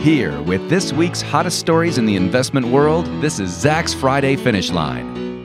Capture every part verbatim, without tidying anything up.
Here with this week's hottest stories in the investment world, this is Zacks Friday Finish Line.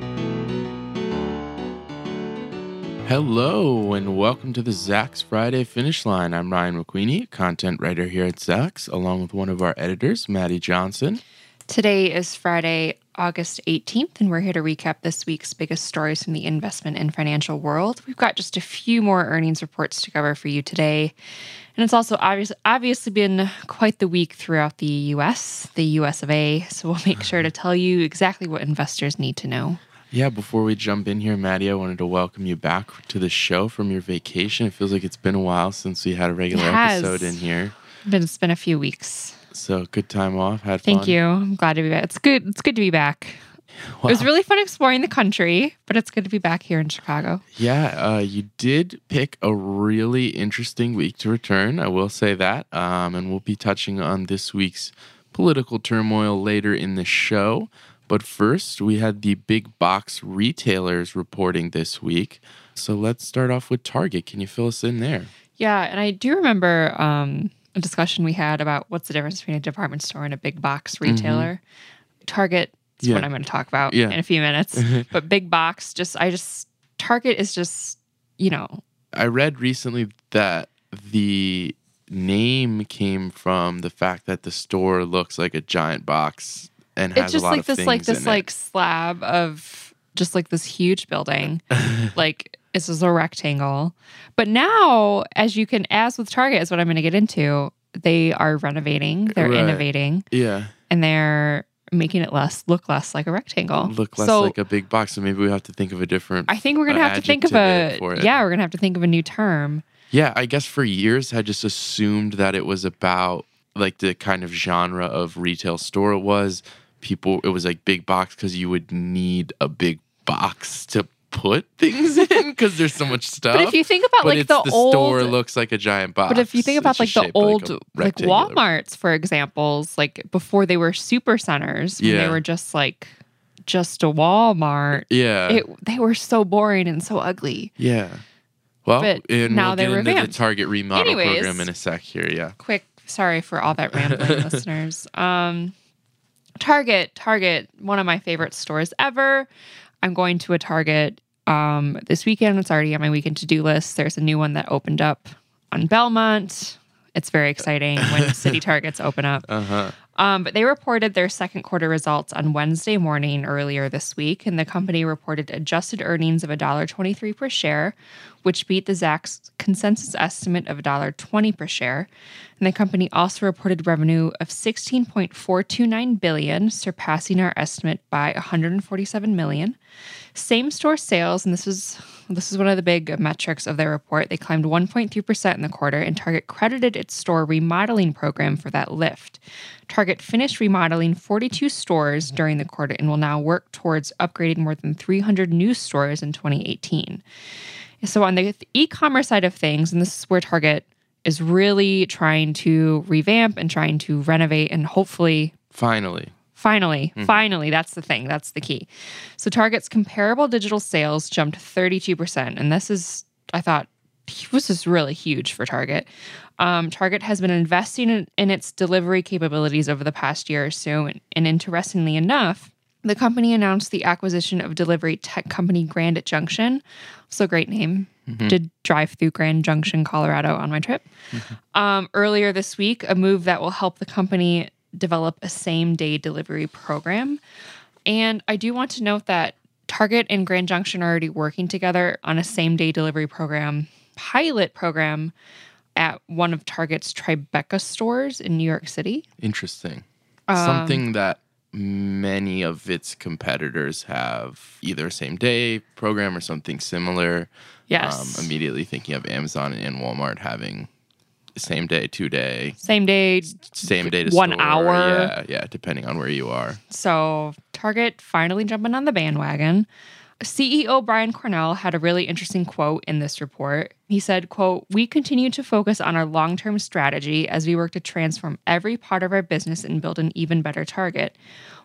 Hello, and welcome to the Zacks Friday Finish Line. I'm Ryan McQueenie, content writer here at Zacks, along with one of our editors, Maddie Johnson. Today is Friday, August eighteenth, and we're here to recap this week's biggest stories from the investment and financial world. We've got just a few more earnings reports to cover for you today. And it's also obvious, obviously been quite the week throughout the U S, the U S of A, so we'll make sure to tell you exactly what investors need to know. Yeah, before we jump in here, Maddie, I wanted to welcome you back to the show from your vacation. It feels like it's been a while since we had a regular episode in here. It's been a few weeks. So good time off, had fun. Thank you. I'm glad to be back. It's good. It's good to be back. Wow. It was really fun exploring the country, but it's good to be back here in Chicago. Yeah, uh, you did pick a really interesting week to return. I will say that. Um, and we'll be touching on this week's political turmoil later in the show. But first, we had the big box retailers reporting this week. So let's start off with Target. Can you fill us in there? Yeah, and I do remember um, a discussion we had about what's the difference between a department store and a big box retailer. Mm-hmm. Target is yeah. what I'm going to talk about yeah. in a few minutes. But big box, just I just Target is just, you know. I read recently that the name came from the fact that the store looks like a giant box and has it's just a lot like of this things like this in like it. slab of just like this huge building. Like this is a rectangle. But now, as you can, as with Target is what I'm going to get into, they are renovating, they're right. innovating. Yeah. And they're making it less look less like a rectangle. Look less so, like a big box. So maybe we have to think of a different I think we're going to uh, have to think of a for yeah, we're going to have to think of a new term. Yeah, I guess for years I just assumed that it was about like the kind of genre of retail store it was. People, it was like big box because you would need a big box to put things in because there's so much stuff. But if you think about but like it's, the, the old store looks like a giant box. But if you think about it's like the old like, like Walmarts, for examples, like before they were super centers, when yeah. they were just like just a Walmart. Yeah. It, they were so boring and so ugly. Yeah. Well, but and now we'll they're get into revamped. the Target remodel Anyways, program in a sec here, yeah. Quick, sorry for all that rambling, listeners. Um Target, Target, one of my favorite stores ever. I'm going to a Target um, this weekend. It's already on my weekend to-do list. There's a new one that opened up on Belmont. It's very exciting when city Targets open up. Uh-huh. Um, but they reported their second quarter results on Wednesday morning earlier this week, and the company reported adjusted earnings of one dollar and twenty-three cents per share, which beat the Zacks consensus estimate of one dollar and twenty cents per share. And the company also reported revenue of sixteen point four two nine billion dollars, surpassing our estimate by one hundred forty-seven million dollars. Same-store sales, and this is this is one of the big metrics of their report, they climbed one point three percent in the quarter, and Target credited its store remodeling program for that lift. Target finished remodeling forty-two stores during the quarter and will now work towards upgrading more than three hundred new stores in twenty eighteen. So on the e-commerce side of things, and this is where Target is really trying to revamp and trying to renovate and hopefully... Finally. Finally, mm-hmm. finally, that's the thing. That's the key. So Target's comparable digital sales jumped thirty-two percent. And this is, I thought, this is really huge for Target. Um, Target has been investing in, in its delivery capabilities over the past year or so. And, and interestingly enough, the company announced the acquisition of delivery tech company Grand Junction. Also a great name. Mm-hmm. Did drive through Grand Junction, Colorado on my trip. Mm-hmm. Um, earlier this week, a move that will help the company develop a same-day delivery program. And I do want to note that Target and Grand Junction are already working together on a same-day delivery program, pilot program, at one of Target's Tribeca stores in New York City. Interesting. Um, Something that many of its competitors have either a same-day program or something similar. Yes. Um, immediately thinking of Amazon and Walmart having same day, two day, same day, same day to one store. hour. Yeah, yeah, depending on where you are. So Target finally jumping on the bandwagon. C E O Brian Cornell had a really interesting quote in this report. He said, quote, "We continue to focus on our long-term strategy as we work to transform every part of our business and build an even better Target.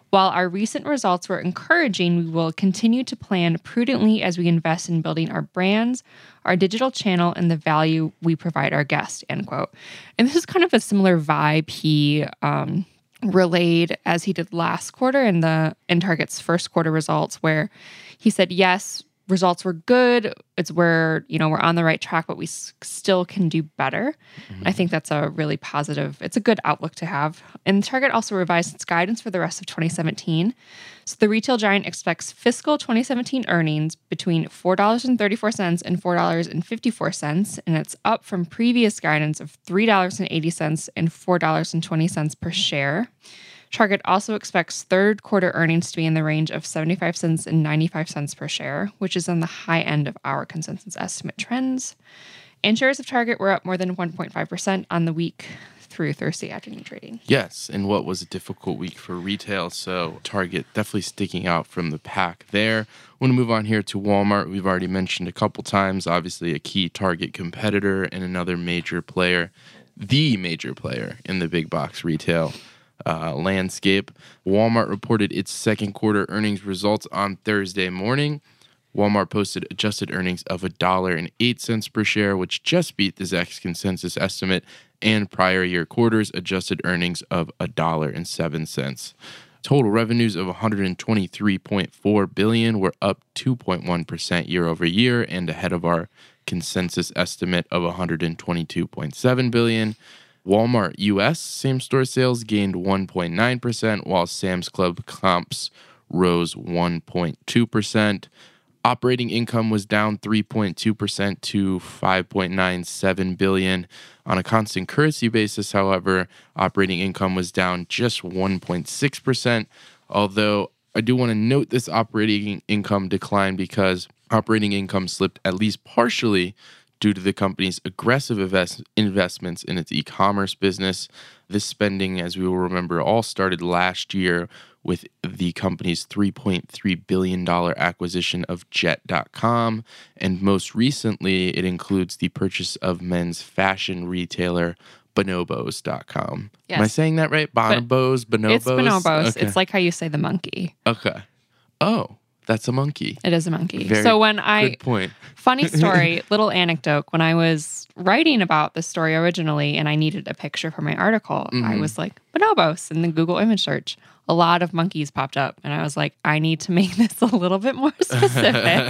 While our recent results were encouraging, we will continue to plan prudently as we invest in building our brands, our digital channel, and the value we provide our guests, end quote. And this is kind of a similar vibe he um, relayed as he did last quarter in the in Target's first quarter results, where he said, yes, results were good. It's where, you know, we're on the right track, but we s- still can do better. Mm-hmm. I think that's a really positive, it's a good outlook to have. And Target also revised its guidance for the rest of twenty seventeen. So the retail giant expects fiscal twenty seventeen earnings between four dollars and thirty-four cents and four dollars and fifty-four cents. And it's up from previous guidance of three dollars and eighty cents and four dollars and twenty cents per share. Target also expects third quarter earnings to be in the range of seventy-five cents and ninety-five cents per share, which is on the high end of our consensus estimate trends. And shares of Target were up more than one point five percent on the week through Thursday afternoon trading. Yes, and what was a difficult week for retail, so Target definitely sticking out from the pack there. I want to move on here to Walmart. We've already mentioned a couple times, obviously a key Target competitor and another major player, the major player in the big box retail Uh, landscape. Walmart reported its second quarter earnings results on Thursday morning. Walmart posted adjusted earnings of one dollar and eight cents per share, which just beat the Zacks consensus estimate, and prior year quarters adjusted earnings of one dollar and seven cents. Total revenues of one hundred twenty-three point four billion dollars were up two point one percent year over year and ahead of our consensus estimate of one hundred twenty-two point seven billion dollars. Walmart U S same-store sales gained one point nine percent, while Sam's Club comps rose one point two percent. Operating income was down three point two percent to five point nine seven billion dollars. On a constant currency basis, however, operating income was down just one point six percent, although I do want to note this operating income decline because operating income slipped at least partially due to the company's aggressive invest- investments in its e-commerce business. This spending, as we will remember, all started last year with the company's three point three billion dollars acquisition of Jet dot com, and most recently, it includes the purchase of men's fashion retailer Bonobos dot com. Yes. Am I saying that right? Bonobos, Bonobos? It's Bonobos. Okay. It's like how you say the monkey. Okay. Oh, that's a monkey. It is a monkey. Very so when I... Good point. Funny story, little anecdote. When I was writing about this story originally and I needed a picture for my article, mm-hmm. I was like, Bonobos in the Google image search. A lot of monkeys popped up. And I was like, I need to make this a little bit more specific.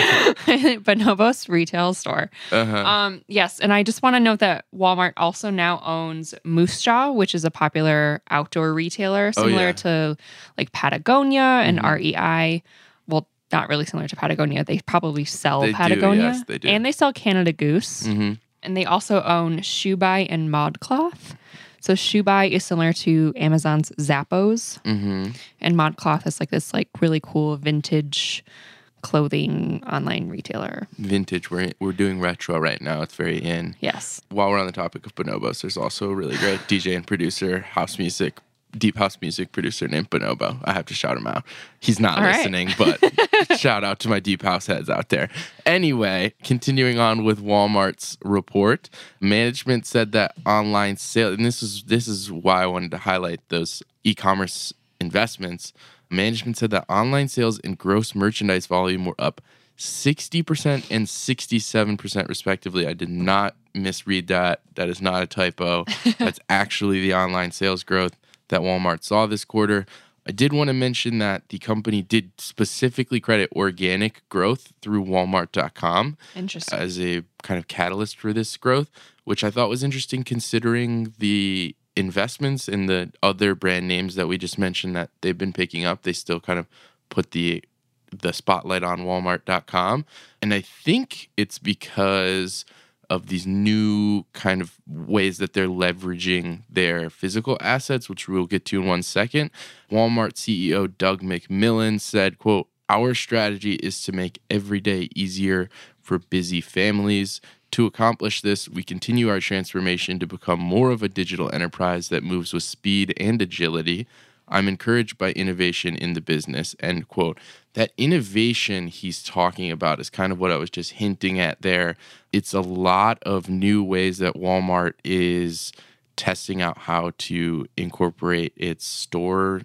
Bonobos retail store. Uh-huh. Um, yes. And I just want to note that Walmart also now owns Moose Jaw, which is a popular outdoor retailer, similar oh, yeah. to like Patagonia and mm-hmm. R E I. Well, not really similar to Patagonia. They probably sell they Patagonia. Do, yes, they do. And they sell Canada Goose. Mm-hmm. And they also own Shoebuy and ModCloth. So Shoebuy is similar to Amazon's Zappos. Mm-hmm. And ModCloth is like this like really cool vintage clothing online retailer. Vintage. We're, we're doing retro right now. It's very in. Yes. While we're on the topic of bonobos, there's also a really great D J and producer, house music deep house music producer named Bonobo. I have to shout him out. He's not All listening, right. but shout out to my deep house heads out there. Anyway, continuing on with Walmart's report, management said that online sales, and this is this is why I wanted to highlight those e-commerce investments. Management said that online sales and gross merchandise volume were up sixty percent and sixty-seven percent respectively. I did not misread that. That is not a typo. That's actually the online sales growth that Walmart saw this quarter. I did want to mention that the company did specifically credit organic growth through Walmart dot com interesting. as a kind of catalyst for this growth, which I thought was interesting considering the investments in the other brand names that we just mentioned that they've been picking up. They still kind of put the the spotlight on Walmart dot com. And I think it's because of these new kind of ways that they're leveraging their physical assets, which we'll get to in one second. Walmart C E O Doug McMillon said, quote, "Our strategy is to make every day easier for busy families. To accomplish this, we continue our transformation to become more of a digital enterprise that moves with speed and agility. I'm encouraged by innovation in the business," end quote. That innovation he's talking about is kind of what I was just hinting at there. It's a lot of new ways that Walmart is testing out how to incorporate its store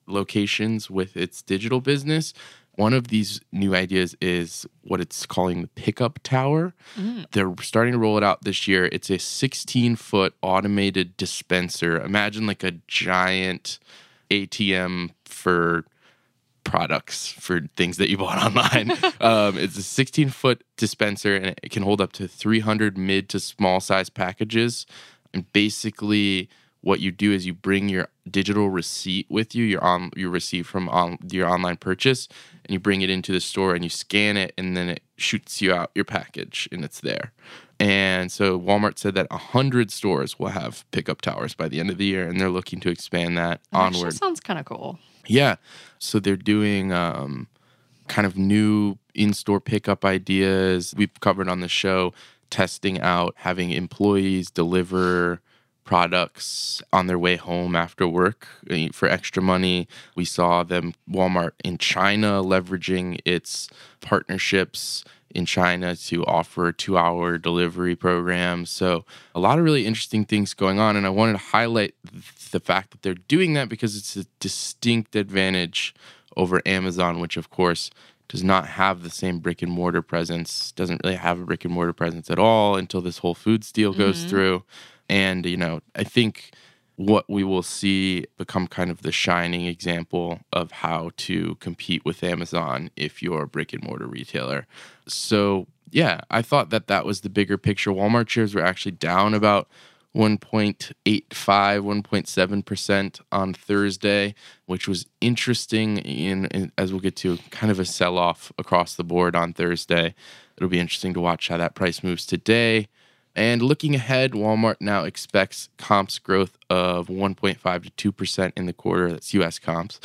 locations with its digital business. One of these new ideas is what it's calling the pickup tower. Mm. They're starting to roll it out this year. It's a sixteen-foot automated dispenser. Imagine like a giant A T M for products, for things that you bought online. um, it's a sixteen-foot dispenser, and it can hold up to three hundred mid to small-size packages. And basically, what you do is you bring your digital receipt with you, your on your receipt from on, your online purchase, and you bring it into the store and you scan it, and then it shoots you out your package, and it's there. And so Walmart said that one hundred stores will have pickup towers by the end of the year, and they're looking to expand that, that onward. That sounds kind of cool. Yeah. So they're doing um, kind of new in-store pickup ideas. We've covered on the show testing out having employees deliver products on their way home after work for extra money. We saw them, Walmart in China, leveraging its partnerships in China to offer two-hour delivery programs. So a lot of really interesting things going on. And I wanted to highlight the fact that they're doing that because it's a distinct advantage over Amazon, which, of course, does not have the same brick and mortar presence, doesn't really have a brick and mortar presence at all until this Whole Foods deal goes mm-hmm. through. And, you know, I think what we will see become kind of the shining example of how to compete with Amazon if you're a brick and mortar retailer. So, yeah, I thought that that was the bigger picture. Walmart shares were actually down about one point eight five, one point seven percent on Thursday, which was interesting in, in, as we'll get to, kind of a sell-off across the board on Thursday. It'll be interesting to watch how that price moves today. And looking ahead, Walmart now expects comps growth of one point five to two percent in the quarter. That's U S comps.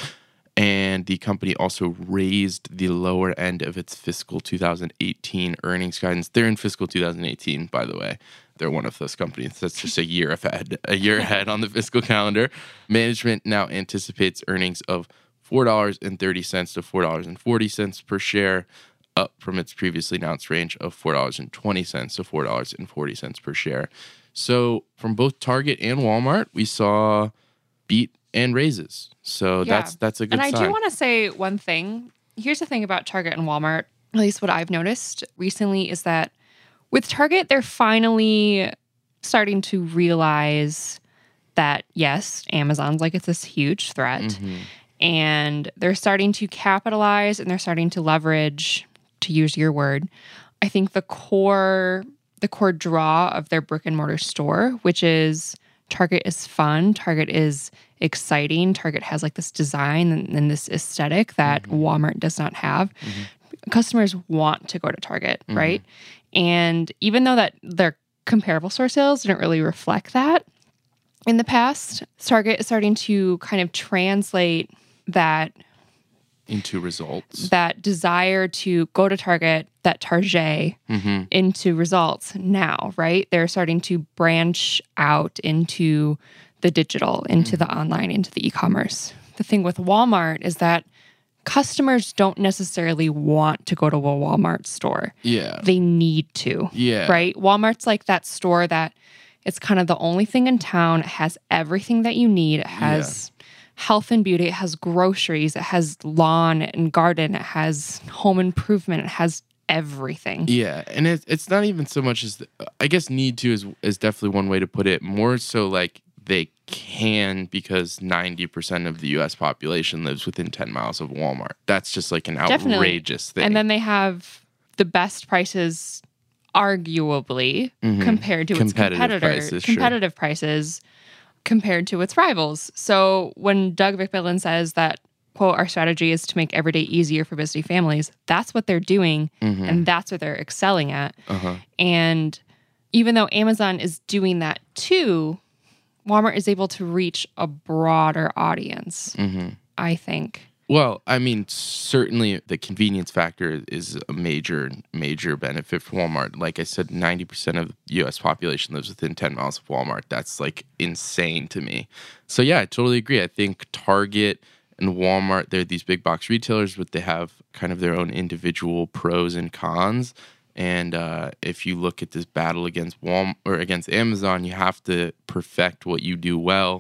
And the company also raised the lower end of its fiscal two thousand eighteen earnings guidance. They're in fiscal two thousand eighteen, by the way. They're one of those companies that's just a year ahead, a year ahead on the fiscal calendar. Management now anticipates earnings of four dollars and thirty cents to four dollars and forty cents per share, up from its previously announced range of four dollars and twenty cents to four dollars and forty cents per share. So from both Target and Walmart, we saw beat and raises. So yeah. that's that's a good sign. And I sign. do want to say one thing. Here's the thing about Target and Walmart, at least what I've noticed recently, is that with Target, they're finally starting to realize that, yes, Amazon's like it's this huge threat. Mm-hmm. And they're starting to capitalize and they're starting to leverage, to use your word, I think the core the core draw of their brick and mortar store, which is Target is fun, Target is exciting, Target has like this design and, and this aesthetic that mm-hmm. Walmart does not have. Mm-hmm. Customers want to go to Target, mm-hmm. right? And even though that their comparable store sales didn't really reflect that in the past, Target is starting to kind of translate that into results, that desire to go to Target, that Target mm-hmm. into results now, right? They're starting to branch out into the digital, into mm-hmm. the online, into the e-commerce. The thing with Walmart is that customers don't necessarily want to go to a Walmart store. Yeah. They need to. Yeah. Right? Walmart's like that store that it's kind of the only thing in town. It has everything that you need. It has yeah. health and beauty. It has groceries. It has lawn and garden. It has home improvement. It has everything. Yeah. And it, it's not even so much as, the, I guess need to is, is definitely one way to put it. More so like they can, because ninety percent of the U S population lives within ten miles of Walmart. That's just like an outrageous Definitely. thing. And then they have the best prices, arguably, mm-hmm. compared to its competitor, prices, competitive sure. prices compared to its rivals. So when Doug McMillon says that, quote, our strategy is to make every day easier for busy families, that's what they're doing, mm-hmm. and that's what they're excelling at. Uh-huh. And even though Amazon is doing that too, Walmart is able to reach a broader audience, mm-hmm. I think. Well, I mean, certainly the convenience factor is a major, major benefit for Walmart. Like I said, ninety percent of the U S population lives within ten miles of Walmart. That's like insane to me. So yeah, I totally agree. I think Target and Walmart, they're these big box retailers, but they have kind of their own individual pros and cons. And uh, if you look at this battle against Walmart or against Amazon, you have to perfect what you do well.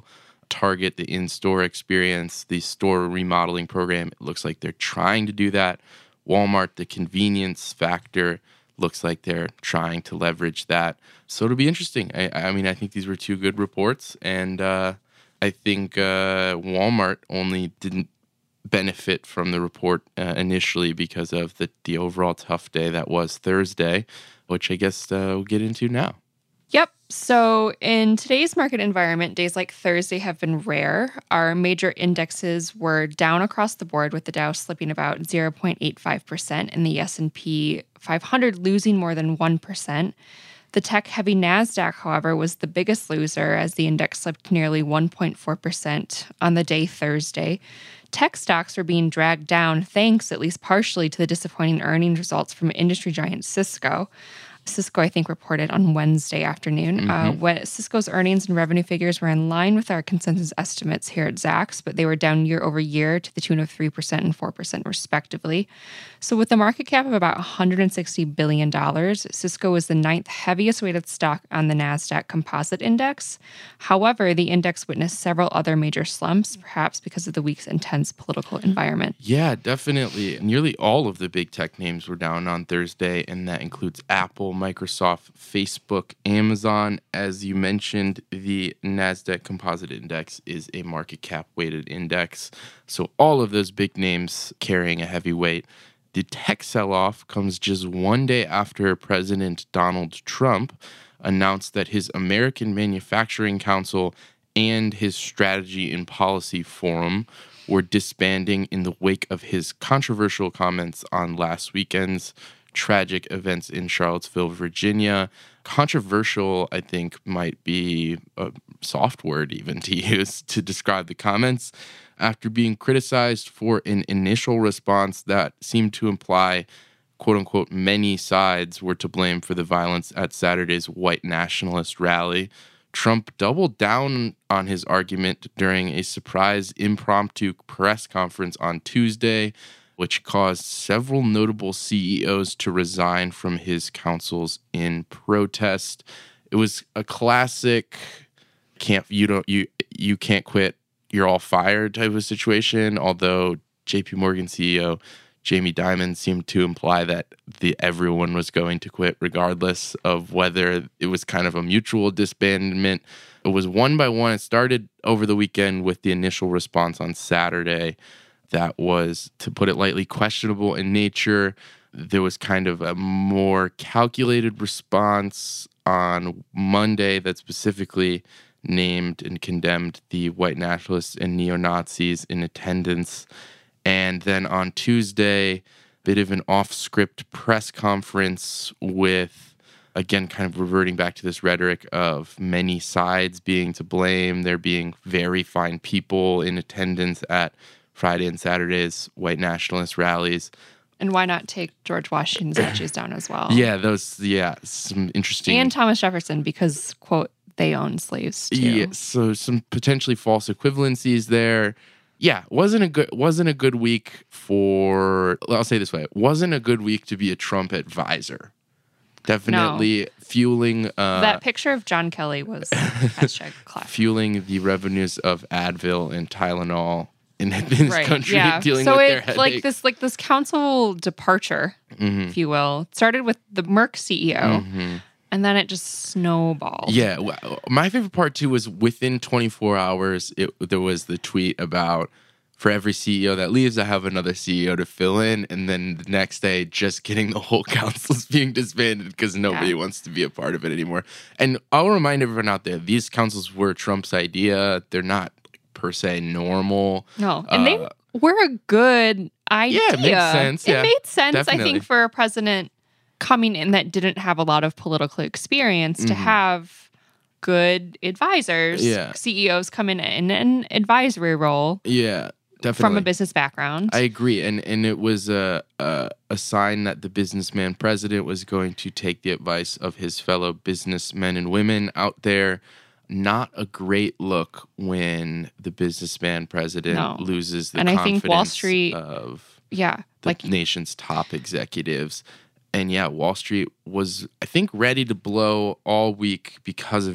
target the in-store experience, the store remodeling program. It looks like they're trying to do that. Walmart, the convenience factor, looks like they're trying to leverage that. So it'll be interesting. I, I mean, I think these were two good reports, and uh, I think uh, Walmart only didn't benefit from the report uh, initially because of the, the overall tough day that was Thursday, which I guess uh, we'll get into now. Yep. So in today's market environment, days like Thursday have been rare. Our major indexes were down across the board, with the Dow slipping about zero point eight five percent and the S and P five hundred losing more than one percent. The tech-heavy NASDAQ, however, was the biggest loser as the index slipped nearly one point four percent on the day Thursday. Tech stocks are being dragged down thanks, at least partially, to the disappointing earnings results from industry giant Cisco. Cisco, I think, reported on Wednesday afternoon. Mm-hmm. Uh, when Cisco's earnings and revenue figures were in line with our consensus estimates here at Zacks, but they were down year over year to the tune of three percent and four percent respectively. So with a market cap of about one hundred sixty billion dollars, Cisco is the ninth heaviest weighted stock on the NASDAQ Composite Index. However, the index witnessed several other major slumps, perhaps because of the week's intense political environment. Yeah, definitely. Nearly all of the big tech names were down on Thursday, and that includes Apple, Microsoft, Facebook, Amazon. As you mentioned, the NASDAQ Composite Index is a market cap weighted index. So all of those big names carrying a heavy weight. The tech sell-off comes just one day after President Donald Trump announced that his American Manufacturing Council and his Strategy and Policy Forum were disbanding in the wake of his controversial comments on last weekend's tragic events in Charlottesville, Virginia. Controversial, I think, might be a soft word even to use to describe the comments, after being criticized for an initial response that seemed to imply, quote unquote, many sides were to blame for the violence at Saturday's white nationalist rally. Trump doubled down on his argument during a surprise impromptu press conference on Tuesday, which caused several notable C E Os to resign from his councils in protest. It was a classic can't you don't you you can't quit, you're all fired type of situation, although J P Morgan C E O Jamie Dimon seemed to imply that the everyone was going to quit regardless of whether it was kind of a mutual disbandment. It was one by one. It started over the weekend with the initial response on Saturday that was, to put it lightly, questionable in nature. There was kind of a more calculated response on Monday that specifically named and condemned the white nationalists and neo-Nazis in attendance. And then on Tuesday, a bit of an off-script press conference with, again, kind of reverting back to this rhetoric of many sides being to blame, there being very fine people in attendance at Friday and Saturday's white nationalist rallies. And why not take George Washington's statues down as well? Yeah, those, yeah, some interesting. And Thomas Jefferson, because, quote, they own slaves too. Yeah, so some potentially false equivalencies there. Yeah, wasn't a good wasn't a good week for. I'll say it this way: wasn't a good week to be a Trump advisor. Definitely no. fueling uh, that picture of John Kelly was hashtag clap. Fueling the revenues of Advil and Tylenol in, in this right, country, yeah. dealing so with it, their headache. like this, like this council departure, mm-hmm. if you will, started with the Merck C E O. Mm-hmm. And then it just snowballed. Yeah. My favorite part, too, was within twenty-four hours, it, there was the tweet about, for every C E O that leaves, I have another C E O to fill in. And then the next day, just getting the whole council is being disbanded because nobody yeah. wants to be a part of it anymore. And I'll remind everyone out there, these councils were Trump's idea. They're not like, per se normal. No. And uh, they were a good idea. Yeah, it makes sense. It yeah, made sense, definitely. I think, for a president coming in that didn't have a lot of political experience mm-hmm. to have good advisors, yeah. C E Os come in in an advisory role. Yeah, definitely. From a business background. I agree. And and it was a, a, a sign that the businessman president was going to take the advice of his fellow businessmen and women out there. Not a great look when the businessman president no. loses the and confidence I think Wall Street, of yeah, the like, nation's top executives. And yeah, Wall Street was, I think, ready to blow all week because of it.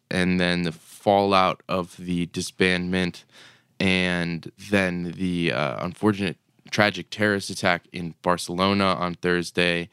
and then the fallout of the disbandment, and then the uh, unfortunate tragic terrorist attack in Barcelona on Thursday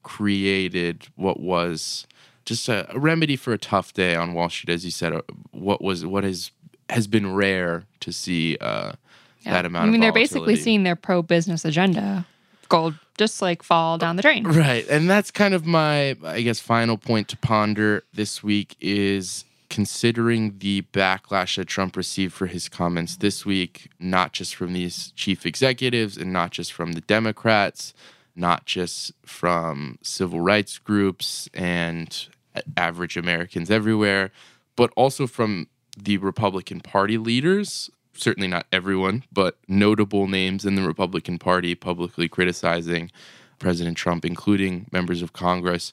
created what was just a, a remedy for a tough day on Wall Street, as you said. uh, What was what is has been rare to see uh, Yeah. that amount. I mean, of they're basically volatility. seeing their pro-business agenda gold just like fall down the drain. Right. And that's kind of my, I guess, final point to ponder this week is considering the backlash that Trump received for his comments this week, not just from these chief executives and not just from the Democrats, not just from civil rights groups and average Americans everywhere, but also from the Republican Party leaders. Certainly not everyone, but notable names in the Republican Party publicly criticizing President Trump, including members of Congress.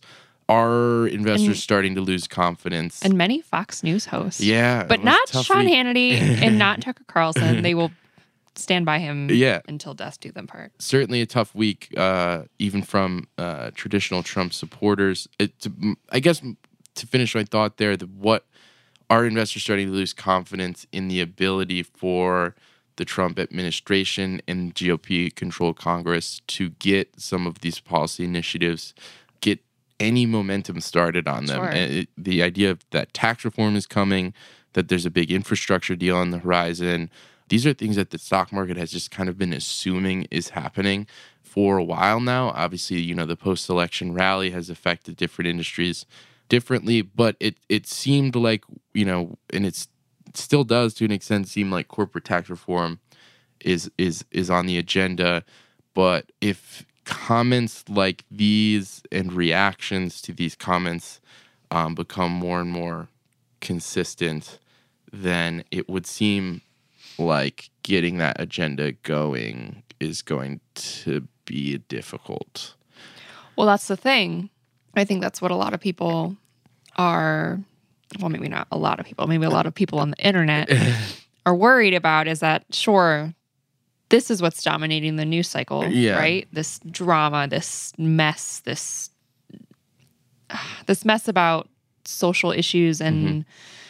Are investors And- starting to lose confidence? And many Fox News hosts. Yeah, But it was not a tough Sean week. Hannity and not Tucker Carlson. They will stand by him Yeah. until death do them part. Certainly a tough week, uh, even from uh, traditional Trump supporters. It, to, I guess to finish my thought there, the, what are investors starting to lose confidence in the ability for the Trump administration and G O P-controlled Congress to get some of these policy initiatives, get any momentum started on them. Sure. And it, the idea of that tax reform is coming, that there's a big infrastructure deal on the horizon. These are things that the stock market has just kind of been assuming is happening for a while now. Obviously, you know, the post-election rally has affected different industries differently, but it it seemed like, you know, and it's, it still does to an extent seem like corporate tax reform is is is on the agenda. But if comments like these and reactions to these comments um, become more and more consistent, then it would seem like getting that agenda going is going to be difficult. Well, that's the thing. I think that's what a lot of people are, well, maybe not a lot of people, maybe a lot of people on the internet are worried about is that, sure, this is what's dominating the news cycle, Yeah. right? This drama, this mess, this this mess about social issues and Mm-hmm.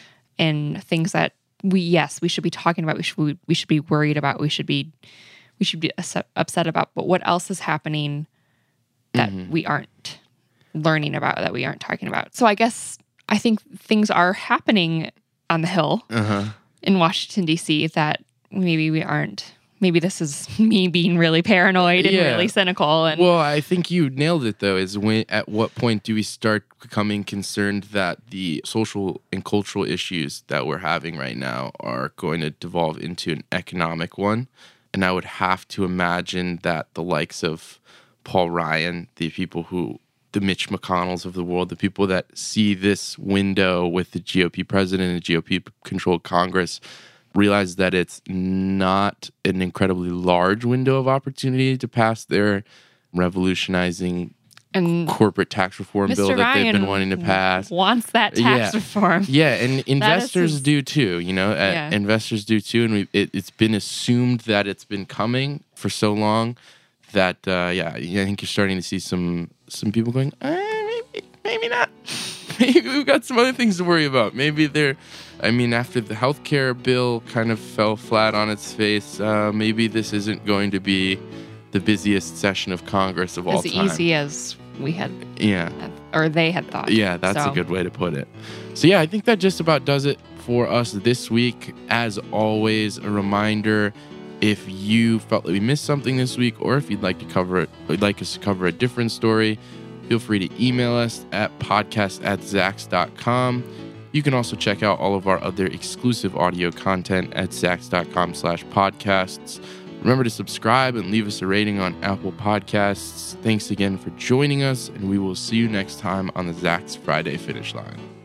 and things that we, yes, we should be talking about, we should we, we should be worried about, we should be we should be upset upset about, but what else is happening that Mm-hmm. we aren't learning about, that we aren't talking about? So I guess I think things are happening on the Hill Uh-huh. in Washington, D C that maybe we aren't. Maybe this is me being really paranoid and Yeah. really cynical. And Well, I think you nailed it, though, is when at what point do we start becoming concerned that the social and cultural issues that we're having right now are going to devolve into an economic one? And I would have to imagine that the likes of Paul Ryan, the people who, the Mitch McConnells of the world, the people that see this window with the G O P president and the G O P-controlled Congress, realize that it's not an incredibly large window of opportunity to pass their revolutionizing and corporate tax reform bill Mister that they've Ryan been wanting to pass. wants that tax Yeah. reform. Yeah, and investors his- do too. You know, uh, Yeah. investors do too, and we, it, it's been assumed that it's been coming for so long that uh, yeah, I think you're starting to see some some people going, eh, maybe, maybe not. Maybe we've got some other things to worry about. Maybe they're, I mean, after the healthcare bill kind of fell flat on its face, uh, maybe this isn't going to be the busiest session of Congress of all As time. easy as we had, Yeah. or they had thought. Yeah, that's So, a good way to put it. So yeah, I think that just about does it for us this week. As always, a reminder, if you felt that we missed something this week, or if you'd like to cover it, would like us to cover a different story, feel free to email us at podcast at zax dot com. You can also check out all of our other exclusive audio content at zax dot com slash podcasts. Remember to subscribe and leave us a rating on Apple Podcasts. Thanks again for joining us, and we will see you next time on the Zax Friday Finish Line.